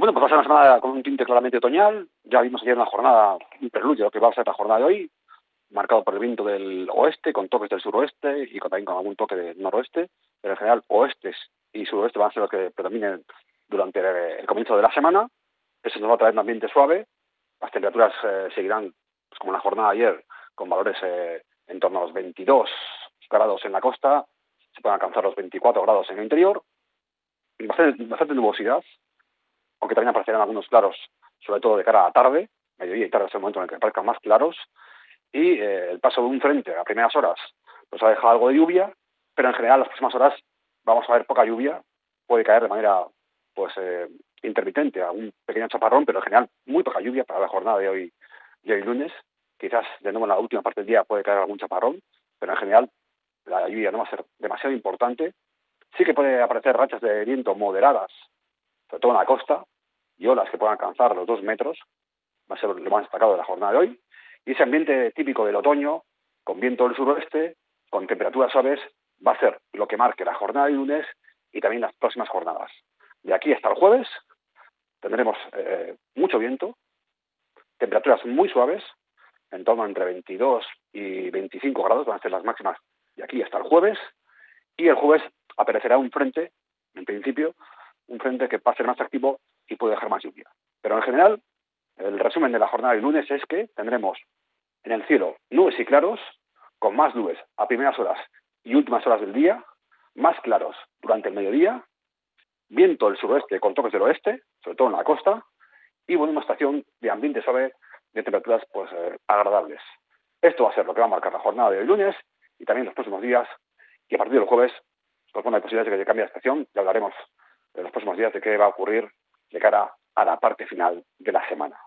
Bueno, pues va a ser una semana con un tinte claramente otoñal. Ya vimos ayer una jornada, un preludio de lo que va a ser la jornada de hoy, marcado por el viento del oeste, con toques del suroeste y también con algún toque del noroeste. Pero en general, oestes y suroeste van a ser los que predominen durante el comienzo de la semana. Eso nos va a traer un ambiente suave. Las temperaturas seguirán, pues, como en la jornada de ayer, con valores en torno a los 22 grados en la costa. Se pueden alcanzar los 24 grados en el interior. Bastante nubosidad, aunque también aparecerán algunos claros, sobre todo de cara a la tarde. Mediodía y tarde es el momento en el que aparezcan más claros. Y el paso de un frente a primeras horas nos ha dejado algo de lluvia, pero en general las próximas horas vamos a ver poca lluvia. Puede caer de manera pues intermitente, algún pequeño chaparrón, pero en general muy poca lluvia para la jornada de hoy lunes. Quizás de nuevo en la última parte del día puede caer algún chaparrón, pero en general la lluvia no va a ser demasiado importante. Sí que puede aparecer rachas de viento moderadas, sobre todo en la costa, y olas que puedan alcanzar los 2 metros. Va a ser lo más destacado de la jornada de hoy. Y ese ambiente típico del otoño, con viento del suroeste, con temperaturas suaves, va a ser lo que marque la jornada de lunes y también las próximas jornadas. De aquí hasta el jueves tendremos mucho viento, temperaturas muy suaves, en torno a entre 22 y 25 grados, van a ser las máximas de aquí hasta el jueves. Y el jueves aparecerá un frente, en principio, un frente que va a ser más activo y puede dejar más lluvia. Pero en general, el resumen de la jornada de lunes es que tendremos en el cielo nubes y claros, con más nubes a primeras horas y últimas horas del día, más claros durante el mediodía, viento del suroeste con toques del oeste, sobre todo en la costa, y bueno, una estación de ambiente suave de temperaturas pues agradables. Esto va a ser lo que va a marcar la jornada de hoy lunes y también los próximos días, y a partir del jueves pues bueno, hay posibilidades de que cambie de estación. Ya hablaremos en los próximos días de qué va a ocurrir de cara a la parte final de la semana.